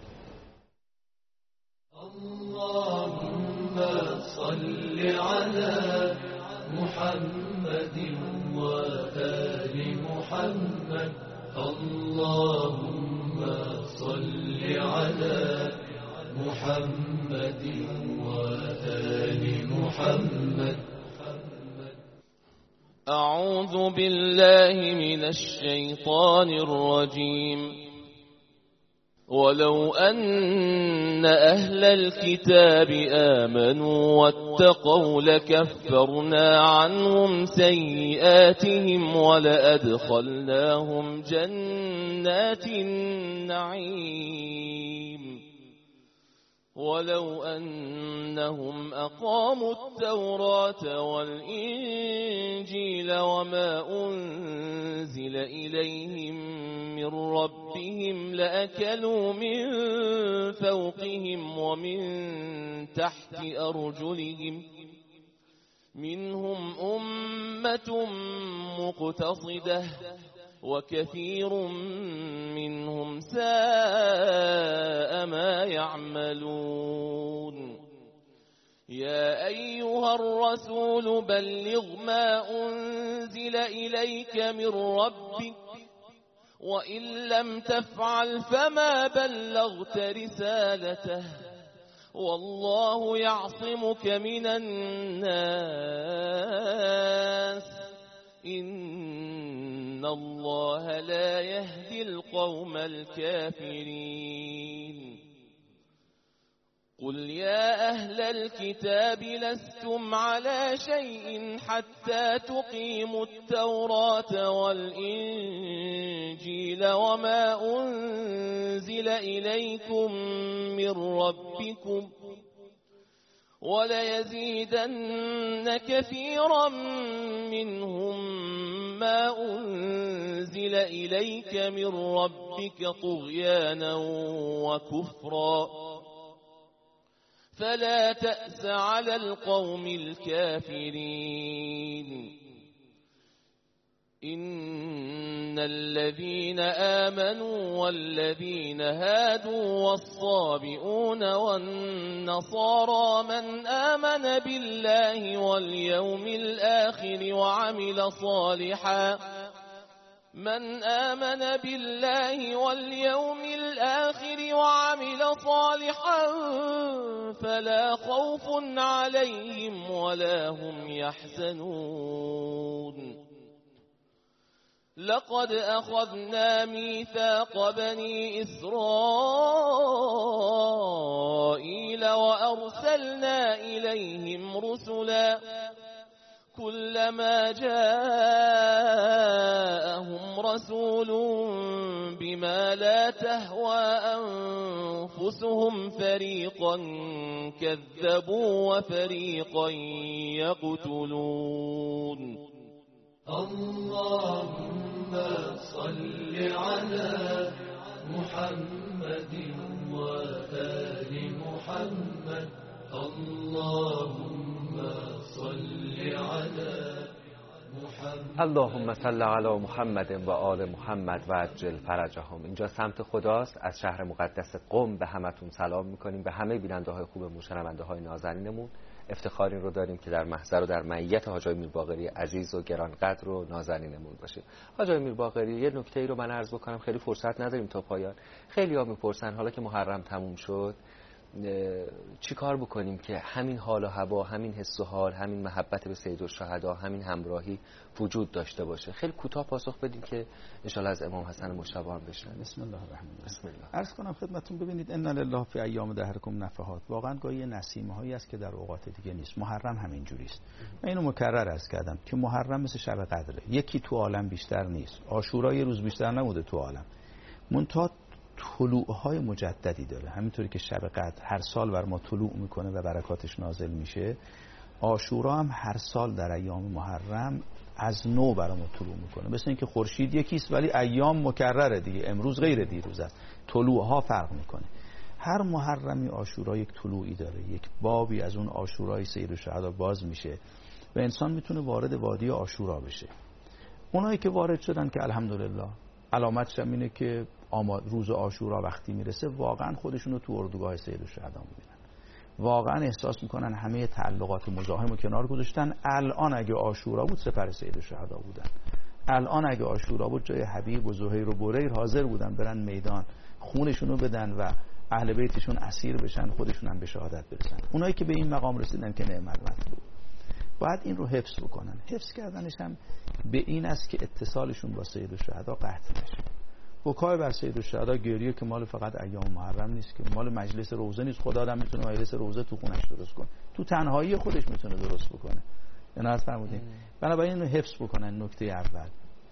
اللهم صل على محمد وآل محمد. اللهم صل على محمد وآل محمد. أعوذ بالله من الشيطان الرجيم. ولو أن أهل الكتاب آمنوا واتقوا لكفرنا عنهم سيئاتهم ولأدخلناهم جنات النعيم. ولو أنهم أقاموا التوراة والإنجيل وما أنزل إليهم من ربهم لأكلوا من فوقهم ومن تحت أرجلهم منهم أمة مقتصدة وكثير منهم ساء ما يعملون. يا أيها الرسول بلغ ما أنزل إليك من ربك وإن لم تفعل فما بلغت رسالته والله يعصمك من الناس إن الله لا يهدي القوم الكافرين. قل يا أهل الكتاب لستم على شيء حتى تقيموا التوراة والإنجيل وما أنزل إليكم من ربكم وليزيدن كثيرا منهم ما أنزل إليك من ربك طغيانا وكفرا فلا تأس على القوم الكافرين. إن الذين آمنوا والذين هادوا والصابئون والنصارى من آمن بالله واليوم الآخر وعمل صالحا من آمن بالله واليوم الآخر وعمل صالحا فلا خوف عليهم ولا هم يحزنون. لقد أخذنا ميثاق بني إسرائيل وأرسلنا إليهم رسلا كلما جاءهم رسول بما لا تهوى أنفسهم فريقا كذبوا وفريقا يقتلون. اللهم صل على محمد وآل محمد. اللهم صل على محمد. اللهم صل علی محمد و آل محمد و عجل فرجهم. اینجا سمت خداست. از شهر مقدس قم به همتون سلام میکنیم، به همه بیننده های خوبمون، شنونده های نازنینمون. افتخار این رو داریم که در محضر و در معیت حاج آقای میرباقری عزیز و گرانقدر و نازنینمون باشیم. حاج آقای میرباقری، یه نکته‌ای رو من عرض بکنم، خیلی فرصت نداریم تا پایان. خیلی‌ها میپرسن حالا که محرم تموم شد چی کار بکنیم که همین حال و هوا، همین حس و حال، همین محبت به سیدالشهدا، همین همراهی وجود داشته باشه. خیلی کوتاه پاسخ بدیم که ان شاءالله از امام حسن مجتبی هم بشنویم. بسم الله الرحمن الرحیم. بسم الله. عرض کنم خدمتتون، ببینید ان لله فی ایام دهرکم نفحات، واقعا گاهی نسیمه هایی است که در اوقات دیگه نیست. محرم همین جوری است. من اینو مکرر عرض کردم که محرم مثل شب قدره، یکی تو عالم بیشتر نیست. عاشورا یه روز بیشتر نموده تو عالم، منتها طلوع‌های مجددی داره. همینطوری که شب قدر هر سال بر ما طلوع میکنه و برکاتش نازل میشه، عاشورا هم هر سال در ایام محرم از نو بر ما طلوع میکنه. مثل اینکه خورشید یکیست ولی ایام مکرره دیگه، امروز غیر دیروز است، طلوع‌ها فرق میکنه. هر محرمی عاشورا یک طلوعی داره، یک بابی از اون عاشورای سیدالشهدا باز میشه و انسان میتونه وارد وادی عاشورا بشه. اونایی که وارد شدن که الحمدلله، علامتش هم اینه که روز عاشورا وقتی میرسه واقعا خودشونو تو اردوگاه سیدالشهدا میبینن، واقعا احساس میکنن همه تعلقات مزاحم رو کنار گذاشتن. الان اگه عاشورا بود سپر سیدالشهدا بودن، الان اگه عاشورا بود جای حبیب و زهیر و بریر حاضر بودن برن میدان خونشونو بدن و اهل بیتشون اسیر بشن، خودشون هم به شهادت برسن. اونایی که به این مقام رسیدن که نعمت مطلوب، باید این رو حفظ بکنن. حفظ کردنش هم به این است که اتصالشون با سیدالشهدا قطع نشه. بکای بر سیدالشهدا، گریه که مال فقط ایام محرم نیست، که مال مجلس روزه نیست. خدا آدم میتونه مجلس روزه تو خونش درست کنه، تو تنهایی خودش میتونه درست بکنه. اینا فرمودین. بنابراین اینو حفظ بکنن، نکته اول.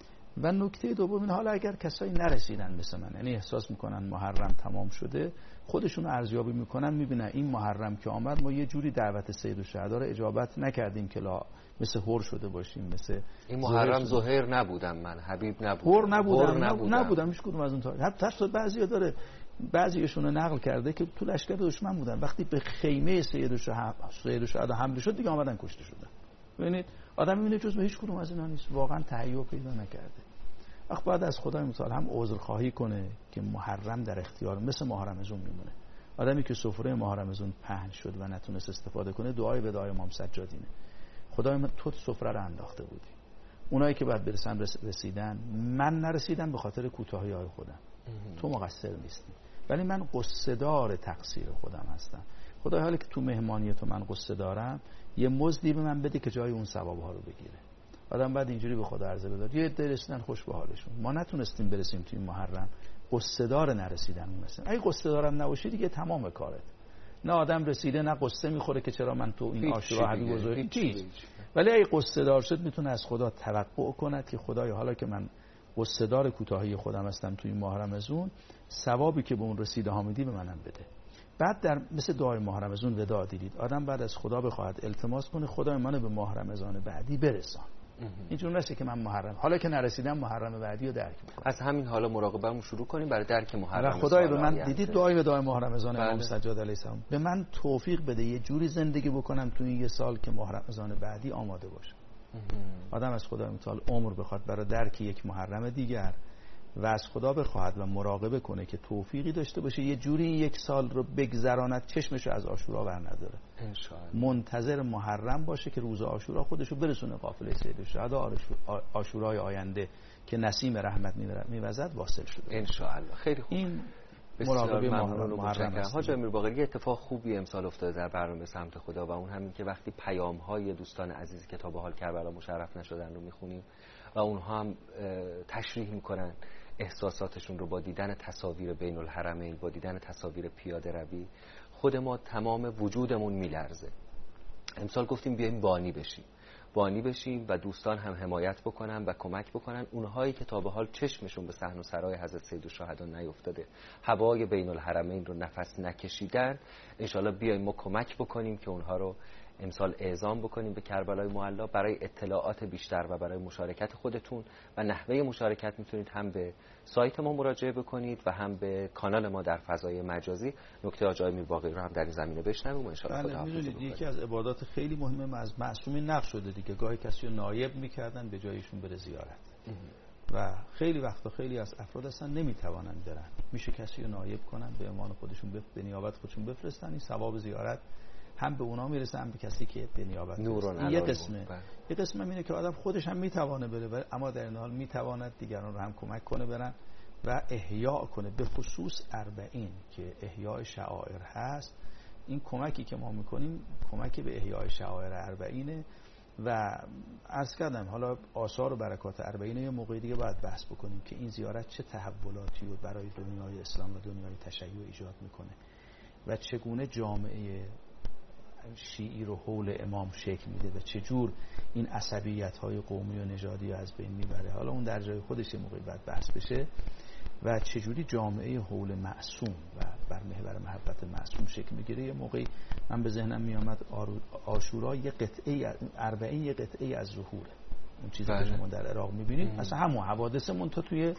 و نکته دوم، حالا اگر کسایی نرسیدن مثل من، یعنی احساس میکنن محرم تمام شده، خودشون ارزیابی میکنن، میبینن این محرم که آمد ما یه جوری دعوت سیدالشهدا رو اجابت نکردیم که لا مثل هور شده باشیم، مثل این محرم زهیر نبودم من، حبیب نبودم، هور نبودم، نبودم نبودم هیچ کدوم از اون تا حتی بعضیا داره، بعضیشون نقل کرده که تو لشکر دشمن بودن، وقتی به خیمه سیدالشهدا حمله شد دیگه آمدن کشته شدن. ببینید آدم میبینه جز به هیچ کدوم از اینا نیست، واقعا تهیع پیدا نکرده. وقت بعد از خدای متعال هم عذر خواهی کنه که محرم در اختیار، مثل ماه رمضان میمونه. آدمی که سفره ماه رمضان پهن شد و نتونست استفاده کنه، دعای به دعای امام سجادینه. خدای من تو سفره رو انداخته بودی. اونایی که بعد برسن رسیدن، من نرسیدم به خاطر کوتاهی های خودم. تو مقصر نیستی، ولی من قصه دار تقصیر خودم هستم. خدای حالی که تو مهمانی تو من قصه دارم، یه مزدی به من بده که جای اون ثواب‌ها رو بگیره. آدم بعد اینجوری به خدا عرضه بدار. یه عده رسیدن خوش به حالشون، ما نتونستیم برسیم تو این محرم، قصه دار نرسیدن مثلا. اگه قصه دارم نباشی دیگه تمام کارت. نه آدم رسیده نه قصه میخوره که چرا من تو این عاشورا حبیب گذاری چیز. ولی اگه قصه دار شد میتونه از خدا توقع کند که خدای حالا که من قصه دار کوتاهی خودم هستم تو این ماه رمضان، ثوابی که به اون رسیده ها میدی به منم بده. بعد در مثل دعای ماه رمضان وداع دیدید، آدم بعد از خدا بخواد التماس کنه خدای منو به ماه رمضان بعدی برسان. اینجور نشه که من محرم حالا که نرسیدم محرم بعدی رو درک میکنم. از همین حالا مراقبه‌مون شروع کنیم برای درک محرم. خدای به من دیدید دعای به دعای ماه رمضان امام سجاد علیه السلام، به من توفیق بده یه جوری زندگی بکنم تو این یه سال که ماه رمضان بعدی آماده باشم. آدم از خدای متعال عمر بخواد برای درک یک محرم دیگر و از خدا بخواهد و مراقبه کنه که توفیقی داشته باشه یه جوری یک سال رو بگذراند چشمشو از عاشورا ور نداره. منتظر محرم باشه که روز عاشورا خودشو برسونه قافله سیدالشهدا، عاشورای آینده که نسیم رحمت میوزد واصل شده ان شاء الله. خیلی خوب. این مراقبه محرم محرم. حاج میرباقری، یه اتفاق خوبی امسال افتاده در برنامه سمت خدا و اون همین که وقتی پیام های دوستان عزیزی که تا به حال کربلا مشرف نشدن رو میخونیم و اونها هم تشریح میکنن احساساتشون رو با دیدن تصاویر بین الحرمین، با دیدن تصاویر پیاده روی، خود ما تمام وجودمون میلرزه. امسال گفتیم بیایم بانی بشیم بانی بشیم و دوستان هم حمایت بکنن و کمک بکنن اونهایی که تا به حال چشمشون به صحن و سرای حضرت سیدالشهدا نیفتاده، هوای بین الحرمین رو نفس نکشیدن. انشالله بیایم ما کمک بکنیم که اونها رو امسال اعزام بکنیم به کربلای معلی. برای اطلاعات بیشتر و برای مشارکت خودتون و نحوه مشارکت میتونید هم به سایت ما مراجعه بکنید و هم به کانال ما در فضای مجازی. نکته حاج میرباقری رو هم در این زمینه بشنویم ان شاء الله. میدونید یکی از عبادات خیلی مهمه از معصومین نقش شده دیگه، گاهی کسی رو نایب میکردن به جایشون بره زیارت و خیلی وقتا خیلی از افراد اصلا نمیتوانن برن، میشه کسی رو نایب کنن به امان خودشون، به نیابت خودشون بفرستن، این ثواب زیارت هم به اونا میرسه هم به کسی که به نیابت میرسه. یه قسمه یه قسمه اینه که آدم خودش هم میتوانه بره، اما در این حال میتواند دیگران رو هم کمک کنه برن و احیا کنه، به خصوص اربعین که احیاء شعائر هست. این کمکی که ما میکنیم کمک به احیاء شعائر اربعینه و عرض کردم حالا آثار و برکات اربعین یه موقعی دیگه باید بحث بکنیم که این زیارت چه تحولاتی رو برای دنیای اسلام و دنیای تشیع ایجاد میکنه و چگونه جامعه شیعی رو حول امام شکل میده و چجور این عصبیت های قومی و نژادی از بین میبره. حالا اون در جای خودش یه موقعی باید بحث بشه و چجوری جامعه حول معصوم و بر محور محبت معصوم شکل میگیره. یه موقعی من به ذهنم میامد عاشورا یه قطعه، اربعین یه قطعه از ظهوره، اون چیزی که شما در عراق میبینید اصلا همون حوادثمون تا توی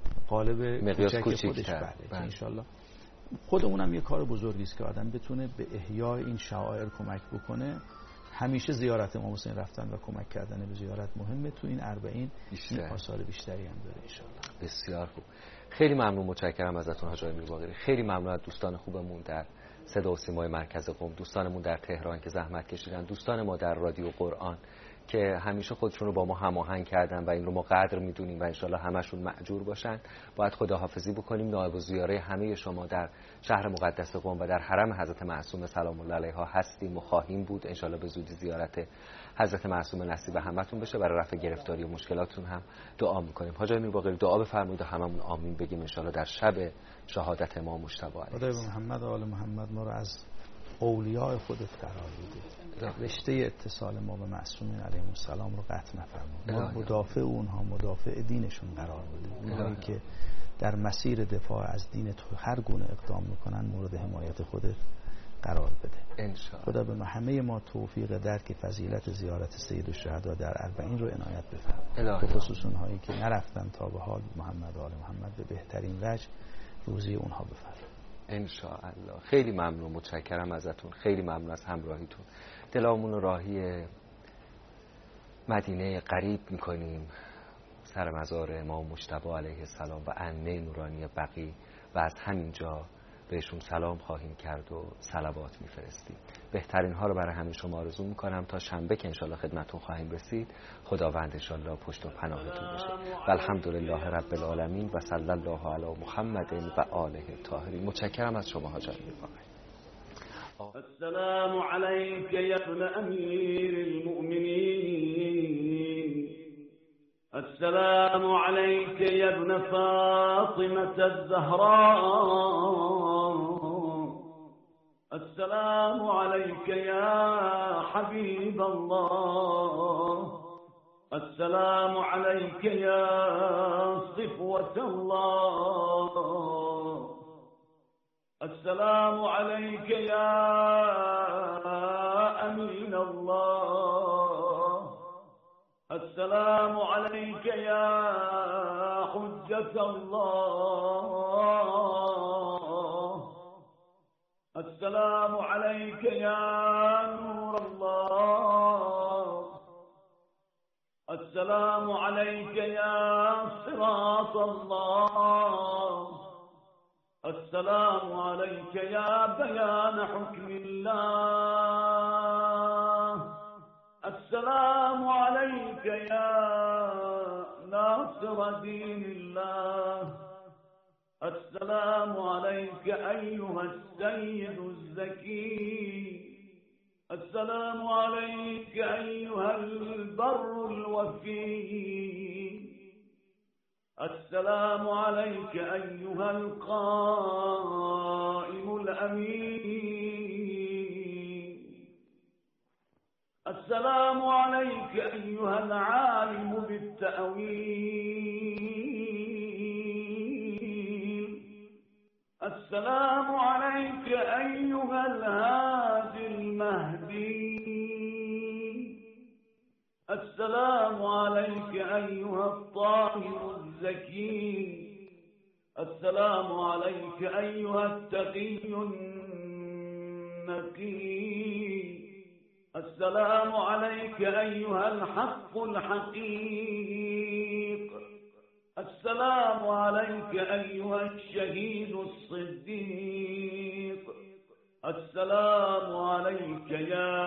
قالب کوچک خودش. بله که انشالله خودمونم یه کار بزرگی است که آدم بتونه به احیای این شعائر کمک بکنه. همیشه زیارت امام حسین رفتن و کمک کردن به زیارت مهمه، تو این اربعین این آثار بیشتری هم داره انشالله. بسیار خوب، خیلی ممنون، متشکرم ازتون حاج آقای میرباقری. خیلی ممنون از دوستان خوبمون در صدا و سیمای مرکز قم، دوستانمون در تهران که زحمت کشیدن، دوستان ما در رادیو قرآن که همیشه خودشون رو با ما هماهنگ کردن و این رو ما قدر میدونیم و انشالله همشون مأجور باشن. باید خداحافظی بکنیم. نایب الزیاره همه شما در شهر مقدس قم و در حرم حضرت معصومه سلام الله علیها هستیم و خواهیم بود. انشالله به زودی زیارت حضرت معصومه نصیب همتون بشه. برای رفع گرفتاری و مشکلاتتون هم دعا میکنیم. حاج آقای میرباقری دعا بفرمایید و هممون آمین بگیم انشالله در شب شهادت امام مجتبی علیه خدای محمد و آل محمد ما رو از اولیاء خودت قرار بده، رشته اتصال ما به معصومین علیهم السلام رو قطع نفرما، ما مدافع اونها مدافع دینشون قرار بده. اونایی که در مسیر دفاع از دین تو هر گونه اقدام میکنن مورد حمایت خودت قرار بده انشاءالله. خدا به همه ما توفیق درک فضیلت زیارت سید الشهدا در اربعین رو عنایت بفرمایید، به خصوص اونهایی که نرفتن تا به حال محمد و آل محمد به بهترین وجه روزی اونها بفرمایید ان شاء الله. خیلی ممنون، متشکرم ازتون، خیلی ممنون از همراهیتون. دلمون راهی مدینه قریب میکنیم، سر مزار امام مجتبی علیه السلام و عنه نورانی بقیع و از همینجا بهشون سلام خواهیم کرد و صلوات میفرستیم. بهترین ها رو برای همه شما آرزو میکنم تا شنبه که انشالله خدمتون خواهیم رسید. خداوند انشالله پشت و پناهتون باشه و الحمدلله رب العالمین و صلی الله علی محمد و آله الطاهرین. متشکرم از شما حاج آقای میرباقری. السلام عليك يا ابن أمير المؤمنين، السلام عليك يا ابن فاطمة الزهراء، السلام عليك يا حبيب الله، السلام عليك يا صفوة الله، السلام عليك يا أمين الله، السلام عليك يا حجة الله، السلام عليك يا نور الله، السلام عليك يا صراط الله، السلام عليك يا بيان حكم الله، السلام عليك يا ناصر دين الله، السلام عليك أيها السيد الزكي، السلام عليك أيها البر الوفي، السلام عليك أيها القائم الأمين، السلام عليك أيها العالم بالتأويل، السلام عليك أيها الهادي المهدي، السلام عليك أيها الطاهر الزكي، السلام عليك أيها التقي النقي، السلام عليك أيها الحق الحقيق، السلام عليك أيها الشهيد الصديق، السلام عليك يا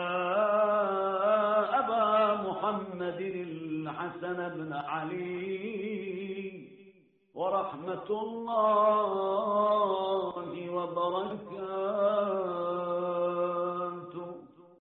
أبا محمد الحسن بن علي ورحمة الله وبركاته.